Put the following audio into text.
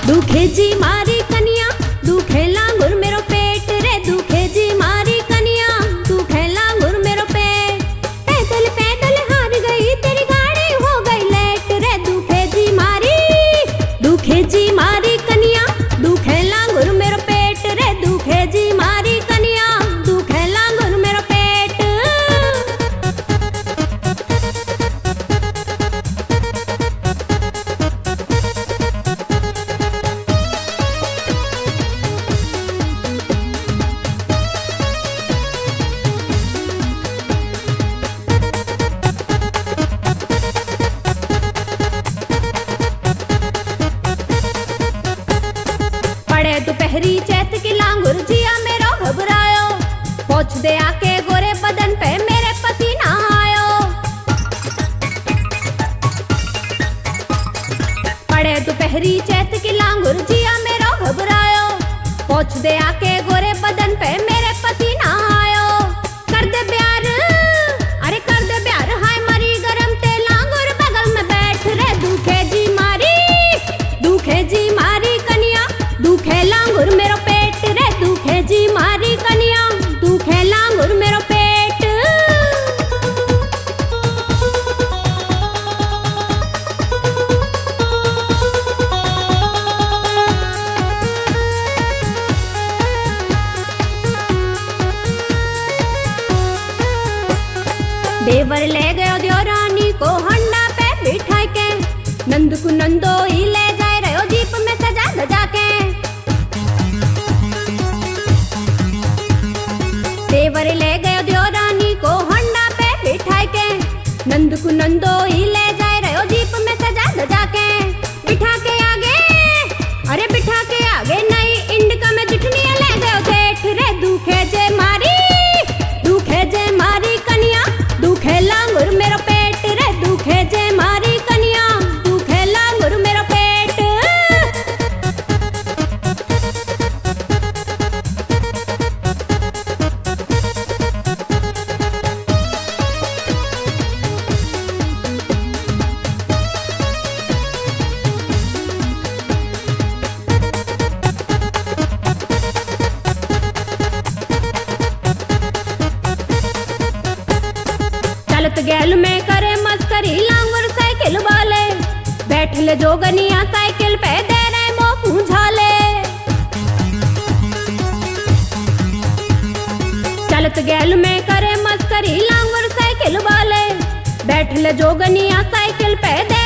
दुखे जी मारी कनिया दुखे लांगुर मेरो पेट रे, दुखे जी मारी कनिया दुखे लांगुर मेरो पेट। पैदल पैदल हार गई तेरी गाड़ी हो गई लेट रे, दुखे जी मारी कनिया दुखे लांगुर मेरो पेट रे, दुखे जी मारी कनिया दुखे लांगुर मेरो पेट। पड़े दोपहरी चैत की लांगुर जिया मेरो घबरायो, पहुंच दे आके गोरे बदन पे मेरे पसीना आयो। पड़े दोपहरी चैत की लांगुर जिया मेरो घबरायो, पहुंच दे आके गोरे बदन पे मेरे पसीना आयो। कर दे प्यार अरे कर दे प्यार हाय मरी गरम ते लांगुर बगल में बैठ रे, दुखे जी मारी कनिया दुखे लांगुर मेरो पेट रे, दुखे जी मारी कनिया दुखे लांगुर मेरो पेट। देवर ले गयो देवरानी को हंडा पे बिठाई के, नंद को नंदो ही ले जाए रहो जीप में सजा धजा के। देवर ले गयो देवरानी को हंडा पे बिठाई के, नंद को नंदो ही ले जाए रहो जीप में सजा धजा के। बिठा के आगे अरे बिठा के आगे नई इंडिका में जिठनी ले गयो जेठ रे, दुखे जे मारी कनिया दुखे लांगुर मेरो पेट रे, दुखे जे मारी कनिया दुखे लांगुर मेरो पेट। चलत गैल में करे मस्करी लांगुर साइकिल वाले, बैठ ले जोगनिया साइकिल पे दे रहे मो पूंझाले। चलत गैल में करे मस्करी लांगुर साइकिल वाले, बैठ ले जोगनिया साइकिल पे दे